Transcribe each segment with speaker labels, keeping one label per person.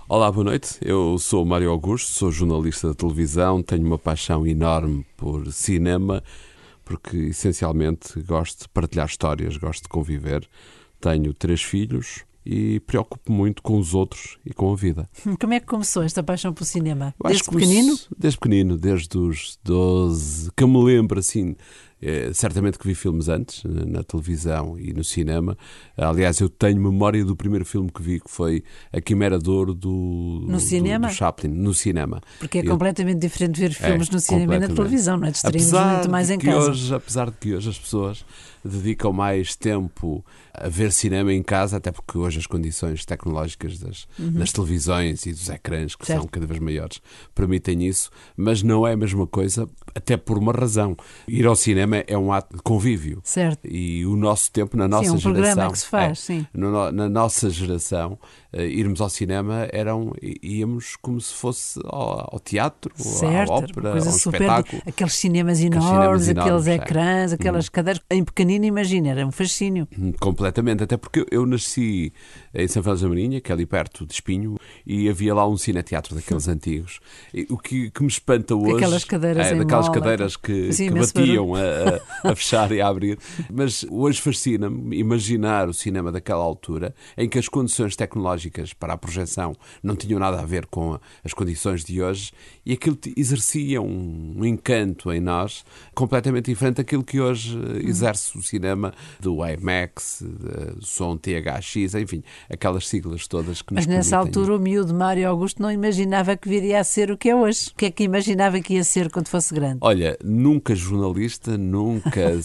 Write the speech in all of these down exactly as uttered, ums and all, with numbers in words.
Speaker 1: Olá, boa noite. Eu sou o Mário Augusto, sou jornalista de televisão, tenho uma paixão enorme por cinema, porque essencialmente gosto de partilhar histórias, gosto de conviver. Tenho três filhos e preocupo-me muito com os outros e com a vida.
Speaker 2: Como é que começou esta paixão pelo cinema?
Speaker 1: Eu
Speaker 2: Desde pequenino?
Speaker 1: Desde pequenino, desde os doze, que eu me lembro assim. É, certamente que vi filmes antes, na televisão e no cinema. Aliás, eu tenho memória do primeiro filme que vi, que foi A Quimera de Ouro do,
Speaker 2: no
Speaker 1: do,
Speaker 2: cinema?
Speaker 1: do Chaplin, no cinema.
Speaker 2: Porque é
Speaker 1: eu,
Speaker 2: completamente diferente ver filmes
Speaker 1: é,
Speaker 2: no cinema e na televisão, não é? Distraímos muito mais em
Speaker 1: que
Speaker 2: casa.
Speaker 1: Hoje, apesar de que hoje as pessoas dedicam mais tempo a ver cinema em casa, até porque hoje as condições tecnológicas das, uhum. das televisões e dos ecrãs, que certo. São cada vez maiores, permitem isso, mas não é a mesma coisa, até por uma razão. Ir ao cinema é um ato de convívio.
Speaker 2: Certo.
Speaker 1: E o nosso tempo, na nossa
Speaker 2: sim, um
Speaker 1: geração...
Speaker 2: programa que se faz, é, sim.
Speaker 1: No, na nossa geração, uh, irmos ao cinema, eram, íamos como se fosse ao, ao teatro,
Speaker 2: certo,
Speaker 1: à ópera,
Speaker 2: coisa
Speaker 1: ao
Speaker 2: super
Speaker 1: espetáculo.
Speaker 2: De, aqueles cinemas enormes,
Speaker 1: aqueles, cinemas
Speaker 2: aqueles
Speaker 1: enormes,
Speaker 2: ecrãs,
Speaker 1: é.
Speaker 2: aquelas hum. cadeiras. Em pequenino, imagina, era um fascínio.
Speaker 1: Completamente, até porque eu, eu nasci em São Félix da Marinha, que é ali perto de Espinho, e havia lá um cineteatro daqueles antigos. E, o que, que me espanta hoje...
Speaker 2: Aquelas cadeiras
Speaker 1: é,
Speaker 2: em
Speaker 1: daquelas
Speaker 2: mola,
Speaker 1: cadeiras que,
Speaker 2: assim,
Speaker 1: que batiam a, a, a fechar e a abrir. Mas hoje fascina-me imaginar o cinema daquela altura, em que as condições tecnológicas para a projeção não tinham nada a ver com a, as condições de hoje, e aquilo exercia um, um encanto em nós completamente diferente daquilo que hoje hum. exerce o cinema do IMAX, do som T H X, enfim, aquelas siglas todas que nos
Speaker 2: Mas nessa
Speaker 1: permitem...
Speaker 2: altura o miúdo Mário Augusto não imaginava que viria a ser o que é hoje. O que é que imaginava que ia ser quando fosse grande?
Speaker 1: Olha, nunca jornalista, nunca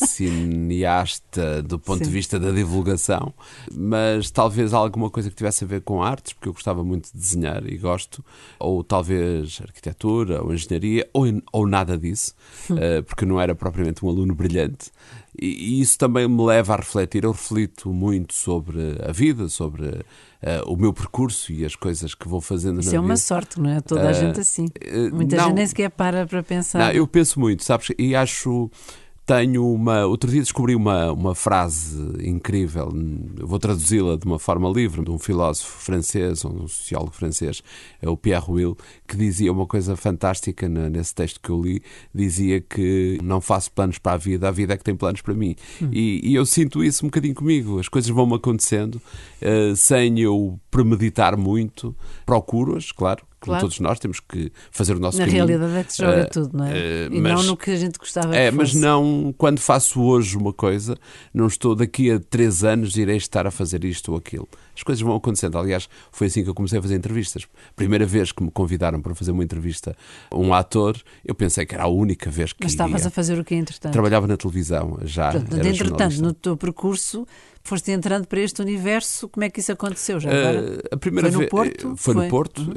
Speaker 1: cineasta do ponto Sim. de vista da divulgação, mas talvez alguma coisa que tivesse a ver com artes, porque eu gostava muito de desenhar e gosto, ou talvez arquitetura, ou engenharia, ou, ou nada disso, hum. uh, porque eu não era propriamente um aluno brilhante. E, e isso também me leva a refletir. Eu reflito muito sobre a vida, sobre uh, o meu percurso e as coisas que vou fazendo
Speaker 2: isso
Speaker 1: na vida.
Speaker 2: Isso é uma sorte, não é? Toda uh, a gente assim. Uh, Muita
Speaker 1: não,
Speaker 2: gente nem sequer para para pensar.
Speaker 1: Não, eu penso muito, sabes? E acho... Tenho uma... Outro dia descobri uma, uma frase incrível, eu vou traduzi-la de uma forma livre, de um filósofo francês, um sociólogo francês, é o Pierre Will, que dizia uma coisa fantástica nesse texto que eu li, dizia que não faço planos para a vida, a vida é que tem planos para mim. Hum. E, e eu sinto isso um bocadinho comigo, as coisas vão-me acontecendo, uh, sem eu premeditar muito, procuro-as, claro, como claro. Todos nós temos que fazer o nosso
Speaker 2: Na
Speaker 1: caminho.
Speaker 2: Na realidade é que se joga uh, é? tudo, não é? Uh, e mas, não no que a gente gostava
Speaker 1: é,
Speaker 2: que
Speaker 1: mas
Speaker 2: fosse.
Speaker 1: não, quando faço hoje uma coisa, não estou daqui a três anos irei estar a fazer isto ou aquilo. As coisas vão acontecendo. Aliás, foi assim que eu comecei a fazer entrevistas. Primeira vez que me convidaram para fazer uma entrevista a um ator, eu pensei que era a única vez que
Speaker 2: Mas estavas
Speaker 1: ia.
Speaker 2: a fazer o quê, entretanto?
Speaker 1: Trabalhava na televisão, já
Speaker 2: Portanto,
Speaker 1: era
Speaker 2: entretanto,
Speaker 1: jornalista.
Speaker 2: no teu percurso, foste entrando para este universo. Como é que isso aconteceu já agora?
Speaker 1: Uh, a primeira
Speaker 2: foi no
Speaker 1: vez,
Speaker 2: Porto?
Speaker 1: Foi,
Speaker 2: foi
Speaker 1: no Porto.
Speaker 2: Uhum.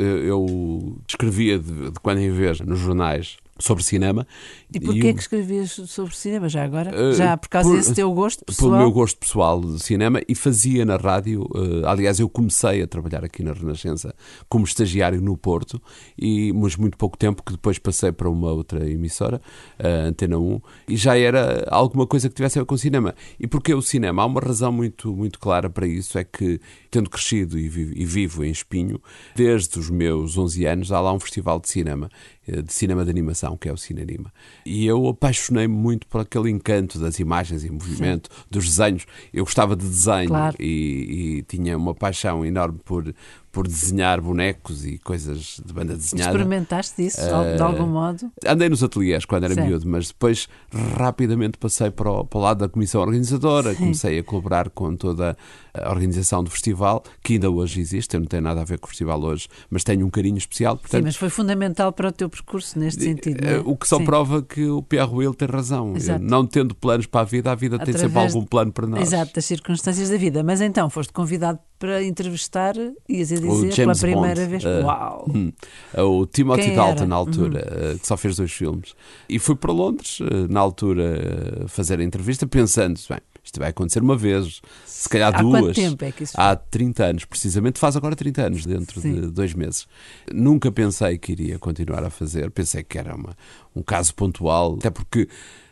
Speaker 1: Eu escrevia de, de quando em vez nos jornais sobre cinema.
Speaker 2: E porquê
Speaker 1: e
Speaker 2: eu... que escrevias sobre cinema já agora? Uh, já por causa
Speaker 1: por,
Speaker 2: desse teu gosto pessoal?
Speaker 1: Pelo meu gosto pessoal de cinema, e fazia na rádio. Uh, aliás, eu comecei a trabalhar aqui na Renascença como estagiário no Porto, e, mas muito pouco tempo, que depois passei para uma outra emissora, a Antena um, e já era alguma coisa que tivesse a ver com cinema. E porquê o cinema? Há uma razão muito, muito clara para isso, é que, tendo crescido e vivo, e vivo em Espinho, desde os meus onze anos, há lá um festival de cinema, de cinema de animação, que é o Cinanima. E eu apaixonei-me muito por aquele encanto das imagens em movimento, Sim. dos desenhos. Eu gostava de desenho,
Speaker 2: claro.
Speaker 1: e, e tinha uma paixão enorme por, por desenhar bonecos e coisas de banda desenhada.
Speaker 2: Experimentaste isso, uh, de algum modo?
Speaker 1: Andei nos ateliês quando era
Speaker 2: Sim.
Speaker 1: miúdo, mas depois rapidamente passei para o, para o lado da comissão organizadora. Sim. Comecei a colaborar com toda a organização do festival, que ainda hoje existe. Eu não tenho nada a ver com o festival hoje, mas tenho um carinho especial. Portanto,
Speaker 2: Sim, mas foi fundamental para o teu percurso neste sentido, não é?
Speaker 1: O que só
Speaker 2: Sim.
Speaker 1: prova que o Pierre Will tem razão.
Speaker 2: Exato.
Speaker 1: Não tendo planos para a vida, a vida
Speaker 2: Através
Speaker 1: tem sempre algum plano para nós.
Speaker 2: Exato, das circunstâncias da vida. Mas então, foste convidado para entrevistar, ias a dizer,
Speaker 1: o James
Speaker 2: pela primeira
Speaker 1: Bond,
Speaker 2: vez.
Speaker 1: Uh,
Speaker 2: Uau!
Speaker 1: Hum, o Timothy
Speaker 2: Quem
Speaker 1: Dalton,
Speaker 2: era?
Speaker 1: na altura, uhum. uh, que só fez dois filmes. E fui para Londres, uh, na altura, uh, fazer a entrevista, pensando, bem, isto vai acontecer uma vez, se calhar
Speaker 2: Há
Speaker 1: duas.
Speaker 2: Há quanto tempo é que isso foi?
Speaker 1: Há trinta anos, precisamente. Faz agora trinta anos, dentro Sim. de dois meses. Nunca pensei que iria continuar a fazer. Pensei que era uma, um caso pontual, até porque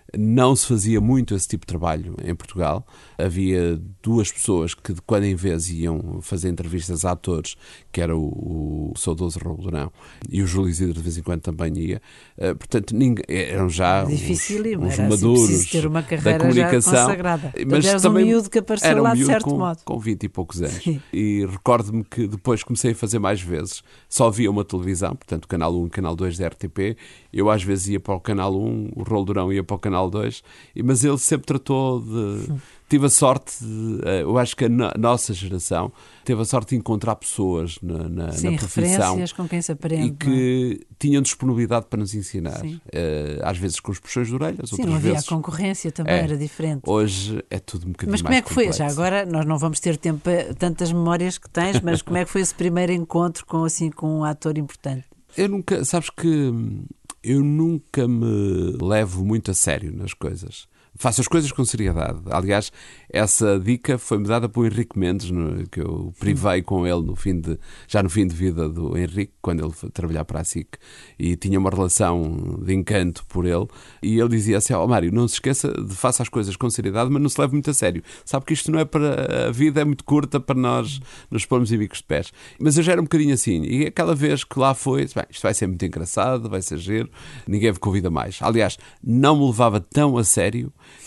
Speaker 1: não se fazia muito esse tipo de trabalho em Portugal. Havia duas pessoas que de quando em vez iam fazer entrevistas a atores, que era o, o saudoso Raul Durão e o Júlio Isidro de vez em quando também ia. Uh, portanto, ninguém, eram já
Speaker 2: difícil,
Speaker 1: uns, uns
Speaker 2: era
Speaker 1: maduros
Speaker 2: assim, ter uma carreira
Speaker 1: da comunicação.
Speaker 2: Já consagrada.
Speaker 1: Mas
Speaker 2: eras
Speaker 1: também
Speaker 2: um miúdo que apareceu
Speaker 1: era um
Speaker 2: lá de
Speaker 1: miúdo
Speaker 2: certo
Speaker 1: com,
Speaker 2: modo.
Speaker 1: com vinte e poucos anos.
Speaker 2: Sim.
Speaker 1: E recordo-me que depois comecei a fazer mais vezes. Só havia uma televisão, portanto, Canal um e Canal dois da R T P. Eu às vezes ia para o Canal um, o Raul Durão ia para o Canal dois, mas ele sempre tratou de... Tive a sorte, de, eu acho que a nossa geração teve a sorte de encontrar pessoas na, na,
Speaker 2: Sim,
Speaker 1: na profissão
Speaker 2: com quem se aprende,
Speaker 1: e que
Speaker 2: é?
Speaker 1: tinham disponibilidade para nos ensinar.
Speaker 2: Sim.
Speaker 1: Às vezes com os puxões de orelhas,
Speaker 2: Sim,
Speaker 1: outras
Speaker 2: não havia
Speaker 1: vezes...
Speaker 2: a concorrência também,
Speaker 1: é,
Speaker 2: era diferente.
Speaker 1: Hoje é tudo um bocadinho mais
Speaker 2: Mas como é que foi?
Speaker 1: complexo.
Speaker 2: Já agora, nós não vamos ter tempo para tantas memórias que tens, mas como é que foi esse primeiro encontro com, assim, com um ator importante?
Speaker 1: Eu nunca, sabes que eu nunca me levo muito a sério nas coisas. Faço as coisas com seriedade. Aliás, essa dica foi-me dada por Henrique Mendes, no, que eu privei com ele no fim de, já no fim de vida do Henrique, quando ele foi trabalhar para a S I C, e tinha uma relação de encanto por ele, e ele dizia assim: ó, oh, Mário, não se esqueça de faça as coisas com seriedade, mas não se leve muito a sério. Sabe que isto não é para... A vida é muito curta para nós nos pormos em bicos de pés. Mas eu já era um bocadinho assim, e aquela vez que lá foi, bem, isto vai ser muito engraçado, vai ser giro, ninguém me convida mais. Aliás, não me levava tão a sério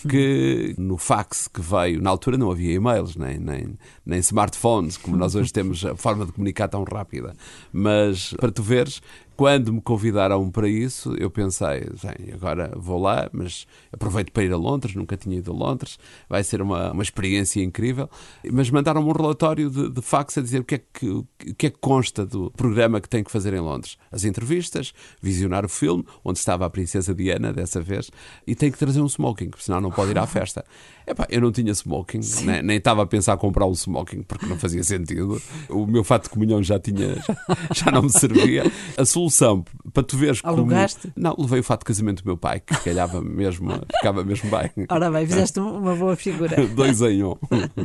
Speaker 1: que no fax que veio, na altura não havia e-mails, nem, nem, nem smartphones, como nós hoje temos a forma de comunicar tão rápida. Mas, para tu veres, quando me convidaram para isso, eu pensei, bem, agora vou lá, mas aproveito para ir a Londres, nunca tinha ido a Londres, vai ser uma, uma experiência incrível. Mas mandaram-me um relatório de, de fax a dizer o que, é que, o que é que consta do programa que tem que fazer em Londres. As entrevistas, visionar o filme, onde estava a Princesa Diana dessa vez, e tem que trazer um smoking, porque senão não pode ir à festa. Epá, eu não tinha smoking, nem, nem estava a pensar em comprar um smoking, porque não fazia sentido. O meu fato de comunhão já tinha, já, já não me servia. A solução, para tu veres como...
Speaker 2: Alugaste?
Speaker 1: Não, levei o fato de casamento do meu pai, que calhava mesmo, ficava mesmo bem.
Speaker 2: Ora bem, fizeste uma boa figura.
Speaker 1: Dois em um.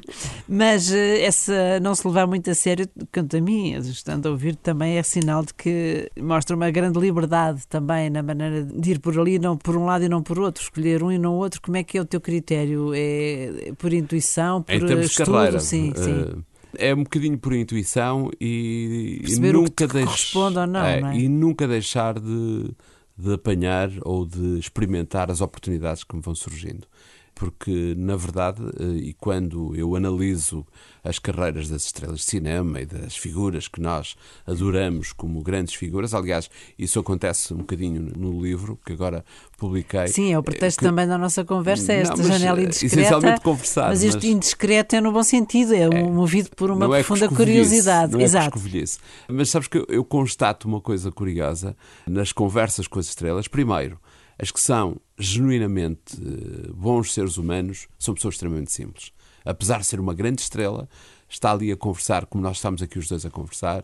Speaker 2: Mas essa não se levar muito a sério, quanto a mim, estando a ouvir, também é sinal de que mostra uma grande liberdade também na maneira de ir por ali, não por um lado e não por outro, escolher um e não outro. Como é que é o teu critério? É por intuição, por
Speaker 1: em termos
Speaker 2: estudo?
Speaker 1: de carreira,
Speaker 2: sim, sim.
Speaker 1: Uh, é um bocadinho por intuição e,
Speaker 2: perceber
Speaker 1: e nunca
Speaker 2: o que te
Speaker 1: deix...
Speaker 2: corresponde ou não,
Speaker 1: é,
Speaker 2: não é?
Speaker 1: E nunca deixar de, de apanhar ou de experimentar as oportunidades que me vão surgindo. Porque, na verdade, e quando eu analiso as carreiras das estrelas de cinema e das figuras que nós adoramos como grandes figuras, aliás, isso acontece um bocadinho no livro que agora publiquei.
Speaker 2: Sim, é o pretexto
Speaker 1: que...
Speaker 2: também da nossa conversa, esta
Speaker 1: não, mas,
Speaker 2: janela indiscreta.
Speaker 1: Essencialmente conversar.
Speaker 2: Mas isto
Speaker 1: mas...
Speaker 2: indiscreto é no bom sentido, é, é movido por uma
Speaker 1: é
Speaker 2: profunda curiosidade.
Speaker 1: Não é
Speaker 2: Exato.
Speaker 1: Mas sabes que eu, eu constato uma coisa curiosa nas conversas com as estrelas. Primeiro, as que são genuinamente bons seres humanos são pessoas extremamente simples. Apesar de ser uma grande estrela, está ali a conversar como nós estamos aqui os dois a conversar,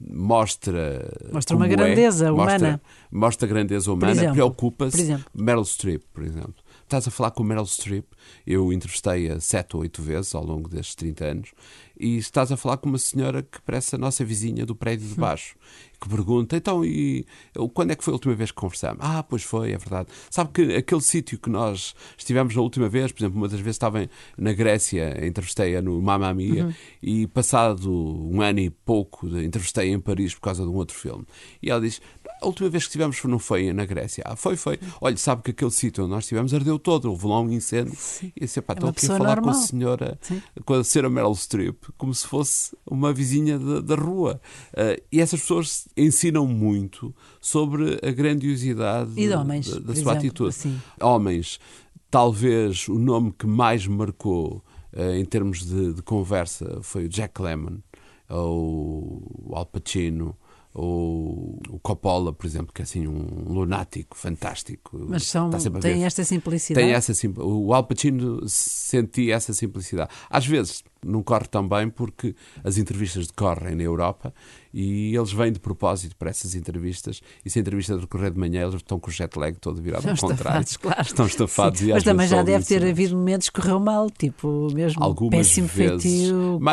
Speaker 1: mostra
Speaker 2: mostra uma grandeza
Speaker 1: é,
Speaker 2: humana.
Speaker 1: Mostra, mostra grandeza humana, preocupa-se. Meryl Streep, por exemplo. Estás a falar com Meryl Streep, eu entrevistei-a sete ou oito vezes ao longo destes trinta anos, e estás a falar com uma senhora que parece a nossa vizinha do prédio de baixo, que pergunta, então, e quando é que foi a última vez que conversámos? Ah, pois foi, é verdade. Sabe que aquele sítio que nós estivemos na última vez, por exemplo, uma das vezes estava na Grécia, entrevistei-a no Mamma Mia, uhum. e passado um ano e pouco, entrevistei-a em Paris por causa de um outro filme. E ela diz, a última vez que estivemos não foi na Grécia. Ah, foi, foi. Olha, sabe que aquele sítio onde nós estivemos ardeu todo, houve lá um incêndio. Sim. E disse, pá, estou aqui a falar normal. com a senhora, Sim. com a senhora Meryl Streep, como se fosse uma vizinha da, da rua. Uh, e essas pessoas ensinam muito sobre a grandiosidade
Speaker 2: e de homens,
Speaker 1: da, da sua
Speaker 2: exemplo,
Speaker 1: atitude.
Speaker 2: Assim.
Speaker 1: Homens, talvez o nome que mais me marcou uh, em termos de, de conversa foi o Jack Lemmon, ou o Al Pacino, ou o Coppola, por exemplo, que é assim um lunático fantástico.
Speaker 2: Mas são, tem esta simplicidade.
Speaker 1: Tem essa sim, o Al Pacino sentia essa simplicidade. Às vezes não corre tão bem porque as entrevistas decorrem na Europa e eles vêm de propósito para essas entrevistas, e se a entrevista decorrer de manhã eles estão com o jet lag todo virado ao contrário.
Speaker 2: Claro.
Speaker 1: Estão estafados. E
Speaker 2: mas também já deve ter
Speaker 1: alucinados.
Speaker 2: havido momentos que correu mal, tipo mesmo
Speaker 1: Algumas
Speaker 2: péssimo
Speaker 1: vezes,
Speaker 2: feitio.
Speaker 1: Mais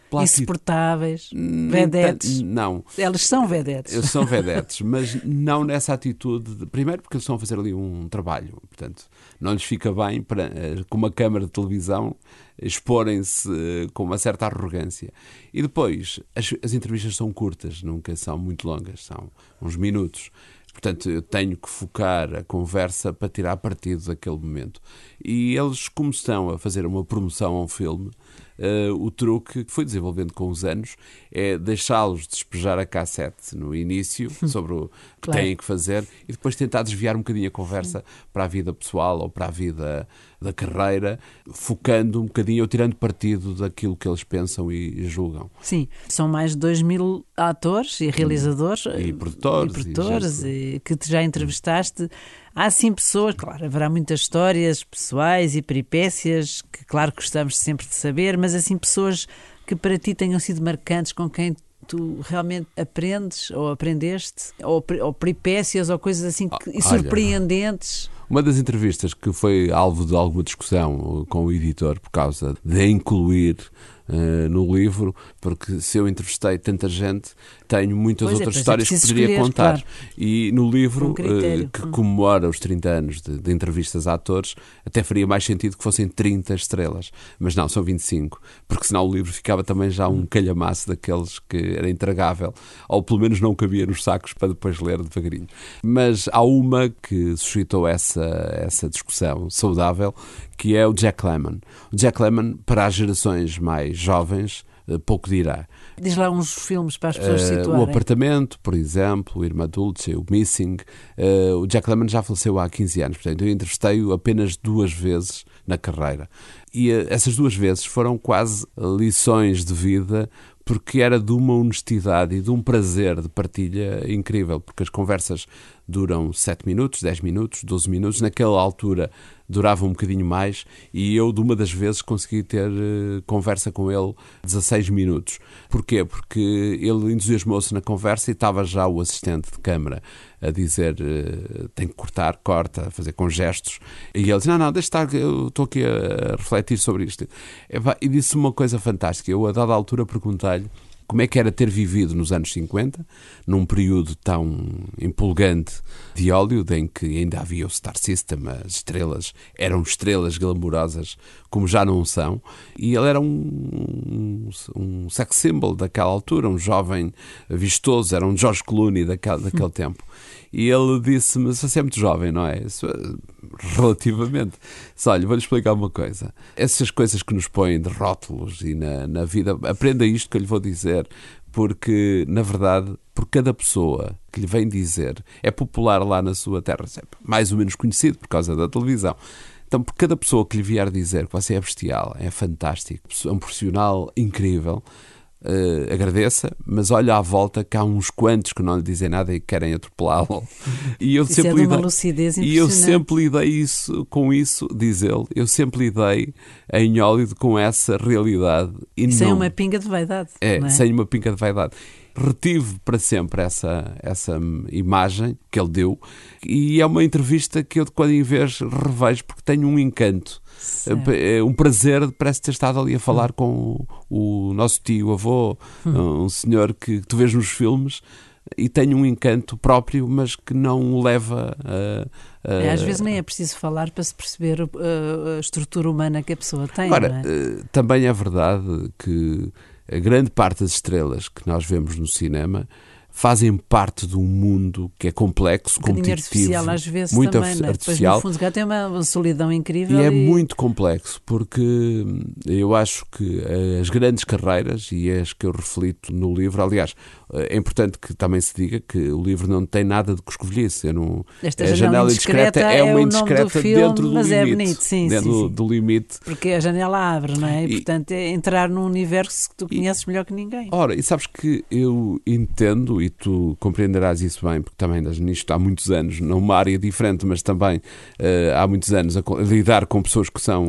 Speaker 2: insuportáveis, vedetes.
Speaker 1: Não.
Speaker 2: Eles são vedetes.
Speaker 1: Eles são vedetes, mas não nessa atitude. De, primeiro porque eles estão a fazer ali um trabalho, portanto, não lhes fica bem para, com uma câmara de televisão, exporem-se com uma certa arrogância. E depois, as, as entrevistas são curtas, nunca são muito longas, são uns minutos. Portanto, eu tenho que focar a conversa para tirar partido daquele momento. E eles, como estão a fazer uma promoção a um filme, uh, o truque que foi desenvolvendo com os anos é deixá-los despejar a cassete no início sobre o que
Speaker 2: Claro.
Speaker 1: têm que fazer e depois tentar desviar um bocadinho a conversa para a vida pessoal ou para a vida da carreira, focando um bocadinho ou tirando partido daquilo que eles pensam e julgam.
Speaker 2: Sim, são mais de dois mil atores e realizadores
Speaker 1: E produtores.
Speaker 2: e, produtores
Speaker 1: e
Speaker 2: e que te já entrevistaste. Há sim pessoas, claro, haverá muitas histórias pessoais e peripécias que, claro, gostamos sempre de saber, mas assim, pessoas que para ti tenham sido marcantes, com quem tu realmente aprendes ou aprendeste, ou, ou peripécias ou coisas assim que, e surpreendentes.
Speaker 1: Uma das entrevistas que foi alvo de alguma discussão com o editor por causa de incluir uh, no livro, porque se eu entrevistei tanta gente, tenho muitas
Speaker 2: Pois é,
Speaker 1: outras
Speaker 2: pois é,
Speaker 1: histórias que
Speaker 2: preciso
Speaker 1: poderia
Speaker 2: escolher,
Speaker 1: contar.
Speaker 2: claro.
Speaker 1: E no livro,
Speaker 2: Um critério.
Speaker 1: uh, que
Speaker 2: Hum.
Speaker 1: comemora os trinta anos de, de entrevistas a atores, até faria mais sentido que fossem trinta estrelas. Mas não, são vinte e cinco, porque senão o livro ficava também já um calhamaço daqueles que era intragável, ou pelo menos não cabia nos sacos para depois ler devagarinho. Mas há uma que suscitou essa, essa discussão saudável, que é o Jack Lemmon. O Jack Lemmon, para as gerações mais jovens, pouco dirá.
Speaker 2: Diz lá uns filmes para as pessoas
Speaker 1: Uh,
Speaker 2: situarem.
Speaker 1: o Apartamento, por exemplo, o Irmã Dulce, o Missing. Uh, o Jack Lemmon já faleceu há quinze anos, portanto eu entrevistei-o apenas duas vezes na carreira. E uh, essas duas vezes foram quase lições de vida, porque era de uma honestidade e de um prazer de partilha incrível, porque as conversas duram sete minutos, dez minutos, doze minutos, naquela altura duravam um bocadinho mais e eu de uma das vezes consegui ter uh, conversa com ele dezasseis minutos. Porquê? Porque ele entusiasmou-se na conversa e estava já o assistente de câmara a dizer uh, tem que cortar, corta, a fazer com gestos, e ele disse, não, não, deixa estar, eu estou aqui a refletir sobre isto. E disse uma coisa fantástica. Eu a dada altura perguntei-lhe como é que era ter vivido nos anos cinquenta, num período tão empolgante de Hollywood, em que ainda havia o Star System, as estrelas eram estrelas glamourosas como já não são, e ele era um, um, um sex symbol daquela altura, um jovem vistoso, era um George Clooney daquele, daquele tempo. E ele disse-me, você é muito jovem, não é? Isso, relativamente. Disse, olha, vou-lhe explicar uma coisa. Essas coisas que nos põem de rótulos e na, na vida, aprenda isto que eu lhe vou dizer, porque, na verdade, por cada pessoa que lhe vem dizer, é popular lá na sua terra, mais ou menos conhecido por causa da televisão. Então, por cada pessoa que lhe vier dizer que você é bestial, é fantástico, é um profissional incrível, Uh, agradeça, mas olha à volta que há uns quantos que não lhe dizem nada e querem atropelá-lo. E eu
Speaker 2: Isso
Speaker 1: sempre
Speaker 2: é de uma
Speaker 1: lidei,
Speaker 2: lucidez
Speaker 1: e eu
Speaker 2: impressionante.
Speaker 1: sempre lidei isso, com isso, diz ele, eu sempre lidei em Hollywood com essa realidade. E
Speaker 2: E sem
Speaker 1: não,
Speaker 2: uma pinga de vaidade.
Speaker 1: é,
Speaker 2: não é?
Speaker 1: sem uma pinca de vaidade. Retive para sempre essa, essa imagem que ele deu, e é uma entrevista que eu de quando em vez revejo, porque tenho um encanto.
Speaker 2: Certo.
Speaker 1: É um prazer, parece ter estado ali a falar com o, o nosso tio, avô, um senhor que tu vês nos filmes e tem um encanto próprio, mas que não o leva a... a...
Speaker 2: É, às vezes nem é preciso falar para se perceber uh, a estrutura humana que a pessoa tem.
Speaker 1: Agora,
Speaker 2: não é?
Speaker 1: eh, também é verdade que a grande parte das estrelas que nós vemos no cinema fazem parte de um mundo que é complexo,
Speaker 2: Um bocadinho
Speaker 1: competitivo,
Speaker 2: artificial às vezes
Speaker 1: muito
Speaker 2: também, não é? Depois,
Speaker 1: artificial.
Speaker 2: no fundo, se calhar tem uma, uma solidão incrível.
Speaker 1: E é
Speaker 2: e...
Speaker 1: muito complexo, porque eu acho que as grandes carreiras, e as que eu reflito no livro, aliás, é importante que também se diga que o livro não tem nada de coscovilhice. Eu não,
Speaker 2: Esta
Speaker 1: a
Speaker 2: janela
Speaker 1: janela
Speaker 2: indiscreta
Speaker 1: indiscreta é
Speaker 2: é
Speaker 1: uma
Speaker 2: o nome do
Speaker 1: indiscreta
Speaker 2: filme,
Speaker 1: dentro do
Speaker 2: mas é
Speaker 1: limite.
Speaker 2: bonito, sim,
Speaker 1: dentro
Speaker 2: sim,
Speaker 1: do,
Speaker 2: sim.
Speaker 1: do limite.
Speaker 2: Porque a janela abre, não é? E,
Speaker 1: E-
Speaker 2: portanto, é entrar num universo que tu conheces melhor que ninguém.
Speaker 1: Ora, e sabes que eu entendo, e tu compreenderás isso bem, porque também andas nisto há muitos anos, numa área diferente, mas também eh, há muitos anos a, co- a lidar com pessoas que são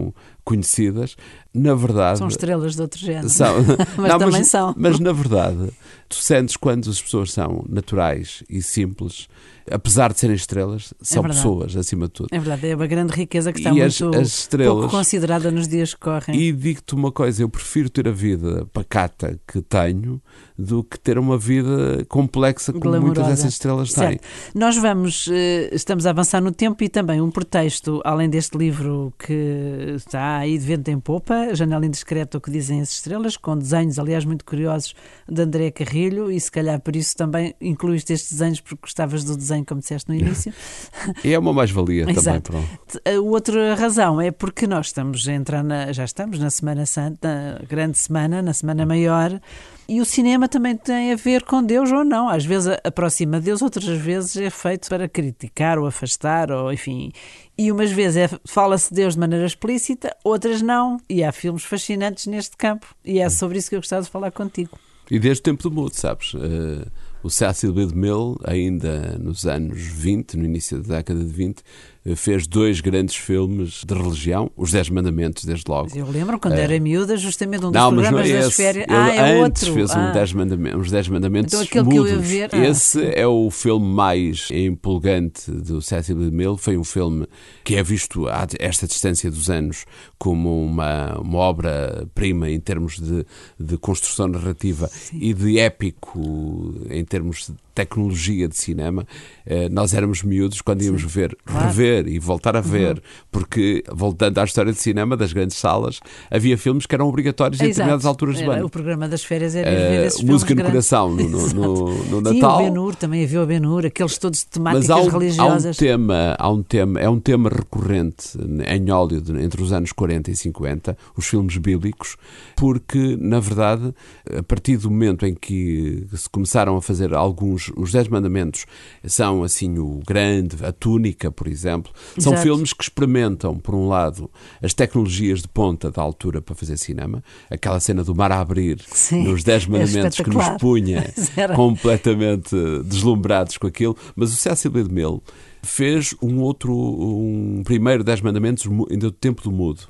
Speaker 1: conhecidas, na verdade...
Speaker 2: São estrelas de outro género.
Speaker 1: São,
Speaker 2: mas
Speaker 1: não,
Speaker 2: também
Speaker 1: mas,
Speaker 2: são.
Speaker 1: Mas, na verdade, tu sentes quando as pessoas são naturais e simples, apesar de serem estrelas, são
Speaker 2: é
Speaker 1: pessoas, acima de tudo.
Speaker 2: É verdade, é uma grande riqueza que está
Speaker 1: e
Speaker 2: muito
Speaker 1: as, as estrelas,
Speaker 2: pouco considerada nos dias que correm.
Speaker 1: E digo-te uma coisa, eu prefiro ter a vida pacata que tenho do que ter uma vida complexa como
Speaker 2: Glamourosa.
Speaker 1: muitas dessas estrelas têm.
Speaker 2: Certo. Nós vamos, estamos a avançar no tempo e também um pretexto, além deste livro que está aí de vento em popa, Janela Indiscreta, o que dizem as estrelas, com desenhos, aliás, muito curiosos, de André Carrilho, e se calhar por isso também incluíste estes desenhos, porque gostavas do desenho, como disseste no início.
Speaker 1: E é uma mais-valia também.
Speaker 2: Exato.
Speaker 1: Pronto.
Speaker 2: A outra razão é porque nós estamos a entrar, na, já estamos na Semana Santa, na grande semana, na Semana Maior, e o cinema também tem a ver com Deus ou não. Às vezes aproxima Deus, outras vezes é feito para criticar ou afastar, ou enfim. E umas vezes é, fala-se de Deus de maneira explícita, outras não. E há filmes fascinantes neste campo. E é sobre isso que eu gostava de falar contigo.
Speaker 1: E desde o tempo do mudo, sabes? Uh, o Cecil B. DeMille, ainda nos anos vinte, no início da década de vinte, fez dois grandes filmes de religião, Os Dez Mandamentos, desde logo.
Speaker 2: Eu lembro, quando
Speaker 1: uh,
Speaker 2: era miúda, justamente um dos
Speaker 1: não,
Speaker 2: programas
Speaker 1: mas não é
Speaker 2: das
Speaker 1: esse.
Speaker 2: férias.
Speaker 1: Ele
Speaker 2: ah, é
Speaker 1: antes
Speaker 2: outro.
Speaker 1: fez
Speaker 2: ah.
Speaker 1: um dez mandamentos, uns Dez Mandamentos
Speaker 2: então, aquele
Speaker 1: mudos.
Speaker 2: Que eu ia ver, ah,
Speaker 1: esse é o filme mais empolgante do Cecil B. DeMille. Foi um filme que é visto a esta distância dos anos como uma, uma obra-prima em termos de, de construção narrativa. Sim. E de épico em termos de tecnologia de cinema. Eh, nós éramos miúdos quando íamos Sim. ver,
Speaker 2: claro.
Speaker 1: rever e voltar a ver, uhum. porque, voltando à história de cinema, das grandes salas, havia filmes que eram obrigatórios em
Speaker 2: Exato.
Speaker 1: determinadas alturas do
Speaker 2: era,
Speaker 1: ano.
Speaker 2: O programa das férias era
Speaker 1: uh,
Speaker 2: ver esses filmes
Speaker 1: Música no
Speaker 2: grandes.
Speaker 1: Coração, no, no, no, no Natal.
Speaker 2: Sim, o Ben-Hur, também havia o Ben-Hur, aqueles todos de temáticas
Speaker 1: Mas há um,
Speaker 2: religiosas.
Speaker 1: Há um tema, há um tema, é um tema recorrente em Hollywood entre os anos quarenta e cinquenta, os filmes bíblicos, porque, na verdade, a partir do momento em que se começaram a fazer alguns, os Dez Mandamentos são assim o grande, a Túnica, por exemplo, são
Speaker 2: Exato.
Speaker 1: filmes que experimentam, por um lado, as tecnologias de ponta da altura para fazer cinema, aquela cena do mar a abrir
Speaker 2: Sim,
Speaker 1: nos Dez Mandamentos
Speaker 2: é
Speaker 1: que nos punha completamente deslumbrados com aquilo, mas o Cecil B. DeMille fez um outro, um primeiro Dez Mandamentos ainda do tempo do mudo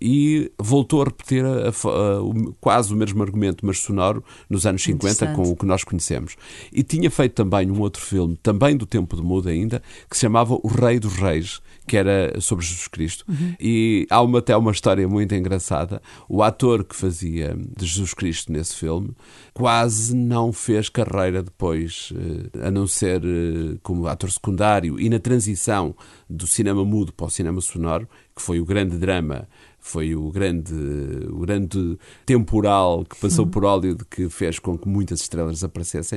Speaker 1: e voltou a repetir a, a, a, o, quase o mesmo argumento, mas sonoro, nos anos cinquenta, com o que nós conhecemos. E tinha feito também um outro filme, também do tempo do mudo ainda, que se chamava O Rei dos Reis, que era sobre Jesus Cristo. Uhum. E há uma, até uma história muito engraçada. O ator que fazia de Jesus Cristo nesse filme quase não fez carreira depois, a não ser como ator secundário, e na transição do cinema mudo para o cinema sonoro, que foi o grande drama, foi o grande, o grande temporal que passou uhum. por Hollywood, que fez com que muitas estrelas aparecessem.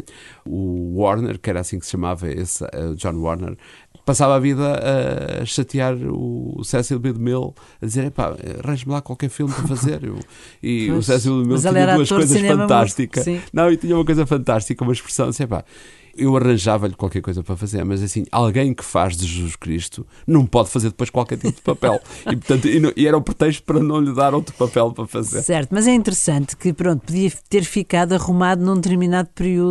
Speaker 1: O Warner, que era assim que se chamava, esse, uh, John Warner, passava a vida a chatear o Cecil B. DeMille, a dizer, epá, arranje-me lá qualquer filme para fazer. Eu, e pois, o Cecil B. DeMille tinha duas coisas fantásticas. Não, e tinha uma coisa fantástica, uma expressão assim, epá, eu arranjava-lhe qualquer coisa para fazer, mas assim, alguém que faz de Jesus Cristo não pode fazer depois qualquer tipo de papel. E, portanto, e, não, e era o pretexto para não lhe dar outro papel para fazer.
Speaker 2: Certo, mas é interessante que, pronto, podia ter ficado arrumado num determinado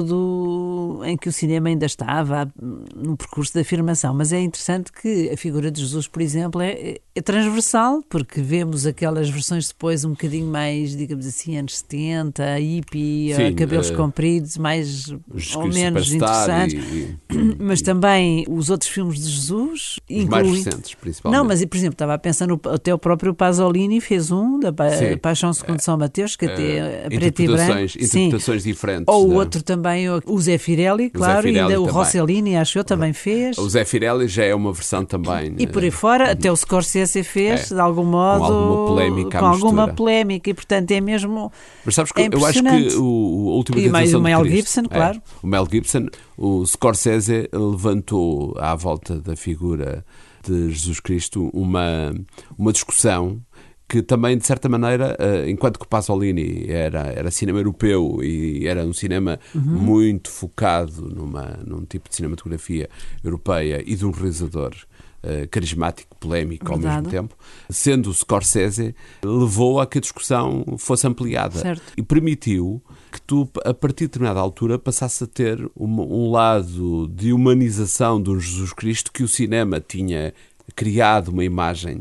Speaker 2: período em que o cinema ainda estava no percurso de afirmação, mas é interessante que a figura de Jesus, por exemplo, é, é transversal, porque vemos aquelas versões depois um bocadinho mais, digamos assim, anos setenta, hippie, Sim, cabelos uh, compridos, mais ou menos interessantes. E, e, mas também os outros filmes de Jesus,
Speaker 1: os incluem... mais recentes, principalmente.
Speaker 2: Não, mas por exemplo, estava a pensar no, até o próprio Pasolini fez um da pa... Paixão segundo São Mateus, que até uh, preto e branco,
Speaker 1: interpretações Sim. diferentes.
Speaker 2: Ou o
Speaker 1: da...
Speaker 2: outro também, o Zé Firelli, claro, Zé Firelli e ainda o Rossellini, acho eu, também fez.
Speaker 1: O Zé Firelli já é uma versão também.
Speaker 2: E por aí fora, até o Scorsese fez, é, de algum modo,
Speaker 1: com alguma polémica,
Speaker 2: com alguma polémica, e portanto é mesmo.
Speaker 1: Mas sabes que
Speaker 2: é
Speaker 1: eu acho que o, o último
Speaker 2: E mais o Mel Gibson, claro.
Speaker 1: É, o Mel Gibson, o Scorsese levantou à volta da figura de Jesus Cristo uma, uma discussão que também, de certa maneira, enquanto que o Pasolini era, era cinema europeu e era um cinema uhum. muito focado numa, num tipo de cinematografia europeia e de um realizador uh, carismático, polémico Verdade. Ao mesmo tempo, sendo o Scorsese, levou a que a discussão fosse ampliada
Speaker 2: certo.
Speaker 1: E permitiu que tu, a partir de determinada altura, passasse a ter um, um lado de humanização de um Jesus Cristo que o cinema tinha criado uma imagem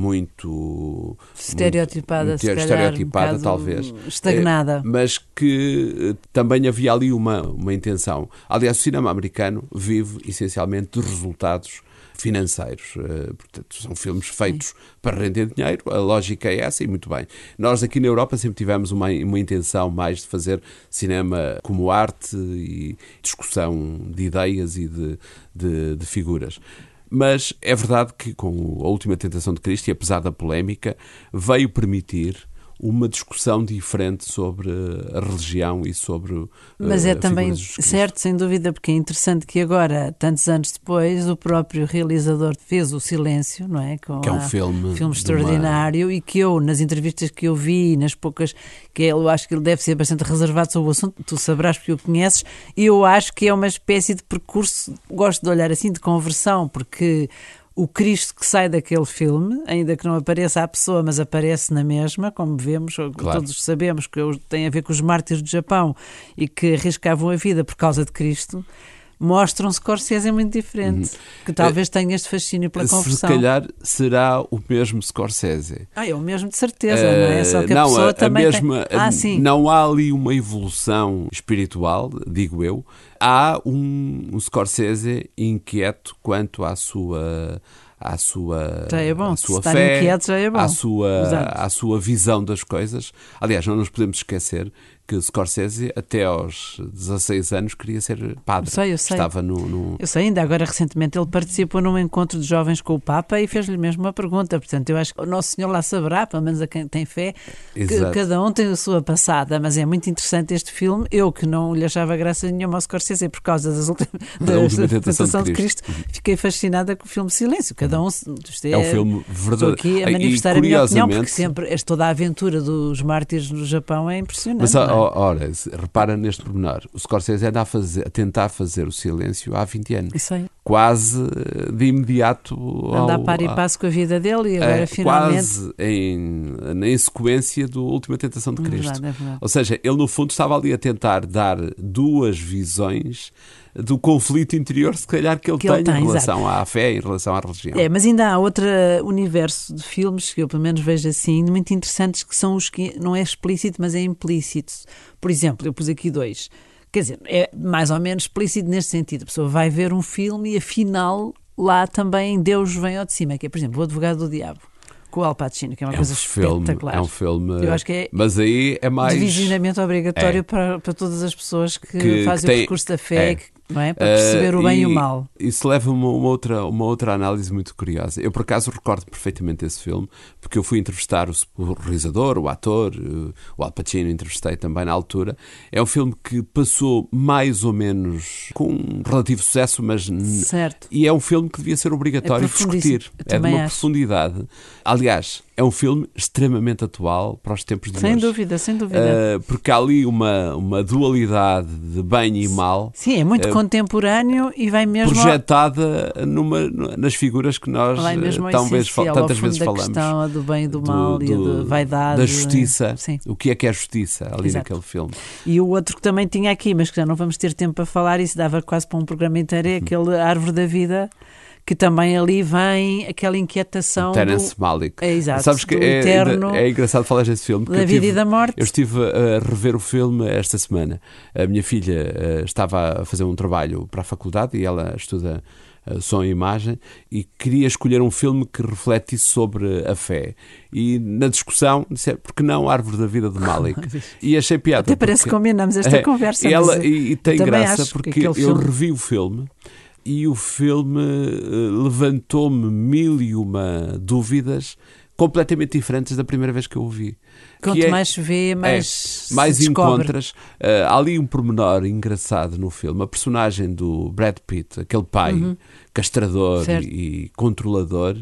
Speaker 1: muito
Speaker 2: estereotipada,
Speaker 1: muito,
Speaker 2: se calhar,
Speaker 1: estereotipada
Speaker 2: um
Speaker 1: talvez,
Speaker 2: estagnada,
Speaker 1: mas que também havia ali uma, uma intenção. Aliás, o cinema americano vive essencialmente dos resultados financeiros. Portanto, são filmes feitos Sim. para render dinheiro, a lógica é essa e muito bem. Nós aqui na Europa sempre tivemos uma, uma intenção mais de fazer cinema como arte e discussão de ideias e de, de, de figuras. Mas é verdade que com a Última Tentação de Cristo, e apesar da polémica, veio permitir uma discussão diferente sobre a religião e sobre uh,
Speaker 2: Mas é também certo, sem dúvida, porque é interessante que agora, tantos anos depois, o próprio realizador fez O Silêncio, não é? Com
Speaker 1: que é um filme,
Speaker 2: filme extraordinário uma... e que eu, nas entrevistas que eu vi, nas poucas, que eu acho que ele deve ser bastante reservado sobre o assunto, tu saberás porque o conheces, e eu acho que é uma espécie de percurso, gosto de olhar assim, de conversão, porque o Cristo que sai daquele filme, ainda que não apareça a pessoa, mas aparece na mesma, como vemos, claro. Todos sabemos que tem a ver com os mártires do Japão e que arriscavam a vida por causa de Cristo, mostram um Scorsese muito diferente, uhum. que talvez tenha este fascínio pela conversão.
Speaker 1: Se calhar será o mesmo Scorsese.
Speaker 2: Ah, é o mesmo de certeza, uh, não é? Só que a
Speaker 1: não,
Speaker 2: pessoa
Speaker 1: a,
Speaker 2: também
Speaker 1: a mesma,
Speaker 2: tem... Ah, sim.
Speaker 1: Não há ali uma evolução espiritual, digo eu. Há um, um Scorsese inquieto quanto à sua... à sua,
Speaker 2: já é bom.
Speaker 1: à sua
Speaker 2: Se
Speaker 1: fé,
Speaker 2: inquieto, já é bom.
Speaker 1: À, sua, à sua visão das coisas. Aliás, não nos podemos esquecer que Scorsese, até aos dezasseis anos, queria ser padre.
Speaker 2: Eu sei, eu sei.
Speaker 1: Estava no, no...
Speaker 2: Eu sei, ainda agora, recentemente, ele participou num encontro de jovens com o Papa e fez-lhe mesmo uma pergunta. Portanto, eu acho que o Nosso Senhor lá saberá, pelo menos a quem tem fé, que cada um tem a sua passada. Mas é muito interessante este filme. Eu, que não lhe achava graça nenhuma ao Scorsese por causa das últimas, da última tentação de Cristo, de Cristo, fiquei fascinada com o filme Silêncio. Cada um... É,
Speaker 1: é um filme verdadeiro.
Speaker 2: Estou aqui a manifestar a minha opinião, porque sempre esta, toda a aventura dos mártires no Japão é impressionante.
Speaker 1: Mas, é? ora, repara neste pormenor. O Scorsese anda a, fazer, a tentar fazer o Silêncio há vinte anos.
Speaker 2: Isso aí.
Speaker 1: Quase de imediato.
Speaker 2: Anda a par e passo com a vida dele e agora é, finalmente...
Speaker 1: Quase em, em sequência do Última Tentação de Cristo.
Speaker 2: É verdade, é verdade.
Speaker 1: Ou seja, ele no fundo estava ali a tentar dar duas visões do conflito interior, se calhar, que ele
Speaker 2: que
Speaker 1: tem,
Speaker 2: ele tem
Speaker 1: em relação
Speaker 2: exato.
Speaker 1: à fé, em relação à religião.
Speaker 2: É, mas ainda há outro universo de filmes que eu pelo menos vejo assim, muito interessantes, que são os que não é explícito, mas é implícito. Por exemplo, eu pus aqui dois. Quer dizer, é mais ou menos explícito neste sentido. A pessoa vai ver um filme e afinal lá também Deus vem ao de cima, que é, por exemplo, O Advogado do Diabo, com o Al Pacino, que é uma
Speaker 1: é
Speaker 2: coisa
Speaker 1: um filme,
Speaker 2: espetacular.
Speaker 1: É um filme,
Speaker 2: eu acho que é
Speaker 1: mas aí é mais...
Speaker 2: divisionamento obrigatório é. para, para todas as pessoas que, que fazem que tem, o percurso da fé, é. que, não é? Para perceber uh, o bem e, e o mal.
Speaker 1: Isso leva uma, uma, outra, uma outra análise muito curiosa. Eu, por acaso, recordo perfeitamente esse filme, porque eu fui entrevistar o, o realizador, o ator, o, o Al Pacino, entrevistei também na altura. É um filme que passou mais ou menos com um relativo sucesso, mas...
Speaker 2: Certo.
Speaker 1: E é um filme que devia ser obrigatório
Speaker 2: é
Speaker 1: discutir. É de uma acho. profundidade. Aliás, é um filme extremamente atual para os tempos de
Speaker 2: sem
Speaker 1: hoje.
Speaker 2: Sem dúvida, sem dúvida.
Speaker 1: Uh, porque há ali uma, uma dualidade de bem e mal.
Speaker 2: Sim, é muito uh, contemporâneo e vai mesmo...
Speaker 1: projetada numa, nas figuras que nós talvez tantas vezes
Speaker 2: da
Speaker 1: falamos.
Speaker 2: Questão do bem e do mal do, do, e da vaidade.
Speaker 1: Da justiça.
Speaker 2: Sim.
Speaker 1: O que é que é justiça ali
Speaker 2: Exato.
Speaker 1: naquele filme.
Speaker 2: E o outro que também tinha aqui, mas que já não vamos ter tempo para falar, isso dava quase para um programa inteiro, é aquele Árvore da Vida, que também ali vem aquela inquietação
Speaker 1: Terence
Speaker 2: do...
Speaker 1: Malick.
Speaker 2: É, exato,
Speaker 1: Sabes que
Speaker 2: é,
Speaker 1: eterno, é engraçado falar desse filme.
Speaker 2: Da vida
Speaker 1: tive,
Speaker 2: e da morte.
Speaker 1: Eu estive a rever o filme esta semana. A minha filha uh, estava a fazer um trabalho para a faculdade e ela estuda uh, som e imagem e queria escolher um filme que refletisse sobre a fé. E na discussão disse, por que não Árvore da Vida de Malick? E achei piada.
Speaker 2: Até parece
Speaker 1: porque,
Speaker 2: que combinamos esta
Speaker 1: é,
Speaker 2: conversa.
Speaker 1: E, ela, e, e tem graça porque eu
Speaker 2: filme...
Speaker 1: revi o filme. E o filme uh, levantou-me mil e uma dúvidas completamente diferentes da primeira vez que eu o vi.
Speaker 2: Quanto
Speaker 1: é,
Speaker 2: mais se vê, mais
Speaker 1: é, mais
Speaker 2: se
Speaker 1: encontras. Uh, há ali um pormenor engraçado no filme. A personagem do Brad Pitt, aquele pai uhum. castrador e, e controlador.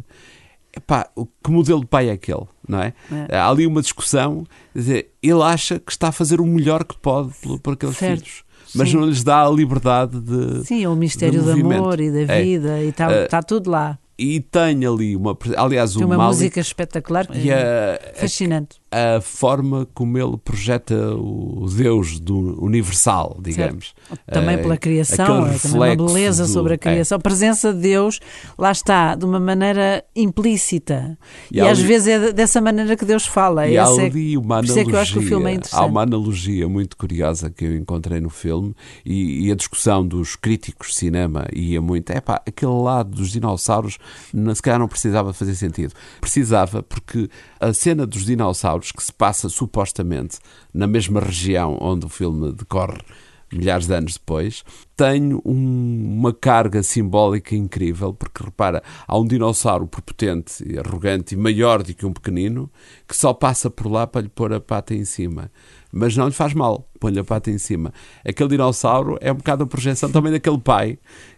Speaker 1: Epá, que modelo de pai é aquele, não é? é. Há ali uma discussão. Quer dizer, ele acha que está a fazer o melhor que pode por, por aqueles certo. filhos. Mas Sim. não lhes dá a liberdade de
Speaker 2: Sim, o mistério do amor e da vida é. e está uh, tá tudo lá.
Speaker 1: E tem ali uma... Aliás,
Speaker 2: tem
Speaker 1: o
Speaker 2: uma
Speaker 1: Malick,
Speaker 2: música espetacular,
Speaker 1: e a,
Speaker 2: fascinante.
Speaker 1: a forma como ele projeta o Deus do universal, digamos.
Speaker 2: Certo. Também pela criação, é também uma beleza do, sobre a criação. É. A presença de Deus, lá está, de uma maneira implícita. E, e às ali, vezes é dessa maneira que Deus fala.
Speaker 1: E há
Speaker 2: Esse
Speaker 1: ali uma
Speaker 2: é, por isso é que eu acho que o filme é interessante.
Speaker 1: Há uma analogia muito curiosa que eu encontrei no filme e, e a discussão dos críticos de cinema ia muito. É pá, aquele lado dos dinossauros, se calhar não precisava fazer sentido. Precisava porque a cena dos dinossauros, que se passa supostamente na mesma região onde o filme decorre milhares de anos depois, tem um, uma carga simbólica incrível, porque repara, há um dinossauro prepotente e arrogante e maior do que um pequenino que só passa por lá para lhe pôr a pata em cima, mas não lhe faz mal, põe-lhe a pata em cima. Aquele dinossauro é um bocado a projeção também daquele pai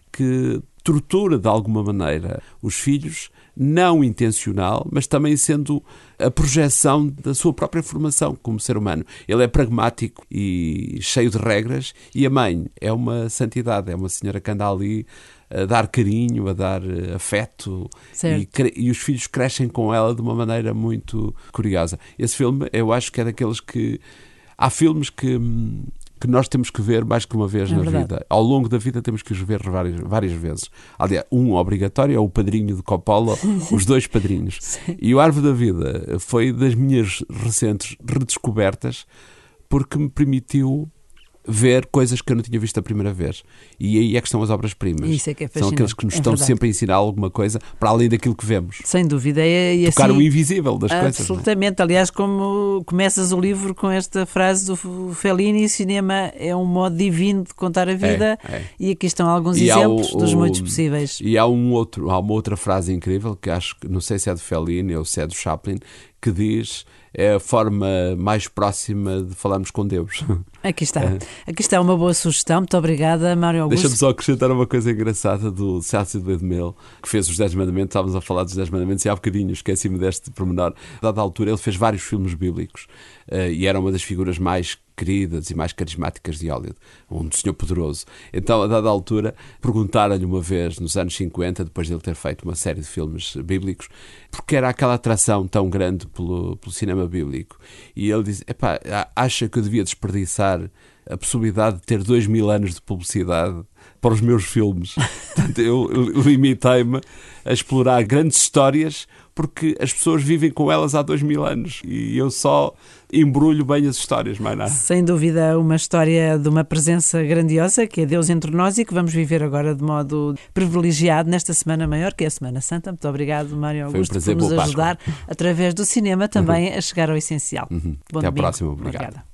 Speaker 1: que tortura de alguma maneira os filhos, não intencional, mas também sendo a projeção da sua própria formação como ser humano. Ele é pragmático e cheio de regras, e a mãe é uma santidade, é uma senhora que anda ali a dar carinho, a dar afeto, e, e os filhos crescem com ela de uma maneira muito curiosa. Esse filme, eu acho que é daqueles que... Há filmes que... que nós temos que ver mais que uma vez é na verdade. vida. Ao longo da vida temos que os ver várias, várias vezes. Aliás, um obrigatório é o Padrinho de Coppola, os dois Padrinhos. Sim. E o Árvore da Vida foi das minhas recentes redescobertas porque me permitiu ver coisas que eu não tinha visto a primeira vez. E aí é que estão as obras-primas.
Speaker 2: Isso é que é
Speaker 1: São aqueles que nos
Speaker 2: é
Speaker 1: estão
Speaker 2: verdade.
Speaker 1: sempre a ensinar alguma coisa para além daquilo que vemos.
Speaker 2: Sem dúvida. E, e
Speaker 1: Tocar
Speaker 2: assim,
Speaker 1: o invisível das coisas.
Speaker 2: Absolutamente. Aliás, como começas o livro com esta frase do Fellini, cinema é um modo divino de contar a vida, é, é. E aqui estão alguns
Speaker 1: e
Speaker 2: exemplos
Speaker 1: o,
Speaker 2: dos
Speaker 1: o,
Speaker 2: muitos possíveis.
Speaker 1: E há, um outro, há uma outra frase incrível que acho, não sei se é do Fellini ou se é do Chaplin, que diz: é a forma mais próxima de falarmos com Deus.
Speaker 2: Aqui está. É. Aqui está uma boa sugestão. Muito obrigada, Mário Augusto.
Speaker 1: Deixa-me só acrescentar uma coisa engraçada do Celso de Medmel, que fez os Dez Mandamentos. Estávamos a falar dos Dez Mandamentos e há bocadinho esqueci-me deste pormenor. A dada altura ele fez vários filmes bíblicos uh, e era uma das figuras mais queridas e mais carismáticas de Hollywood, um senhor poderoso. Então, a dada altura, perguntaram-lhe uma vez, nos anos cinquenta, depois de ele ter feito uma série de filmes bíblicos, porque era aquela atração tão grande pelo, pelo cinema bíblico. E ele disse: epá, acha que eu devia desperdiçar a possibilidade de ter dois mil anos de publicidade para os meus filmes? Portanto, eu, eu limitei-me a explorar grandes histórias porque as pessoas vivem com elas há dois mil anos e eu só embrulho bem as histórias, mais nada.
Speaker 2: Sem dúvida, uma história de uma presença grandiosa que é Deus entre nós e que vamos viver agora de modo privilegiado nesta Semana Maior, que é a Semana Santa. Muito obrigado, Mário Augusto,
Speaker 1: Foi um prazer,
Speaker 2: por nos
Speaker 1: boa
Speaker 2: ajudar
Speaker 1: Páscoa.
Speaker 2: Através do cinema também uhum. a chegar ao essencial.
Speaker 1: Uhum.
Speaker 2: Bom
Speaker 1: Até
Speaker 2: domingo.
Speaker 1: à próxima. Obrigado.
Speaker 2: Obrigada.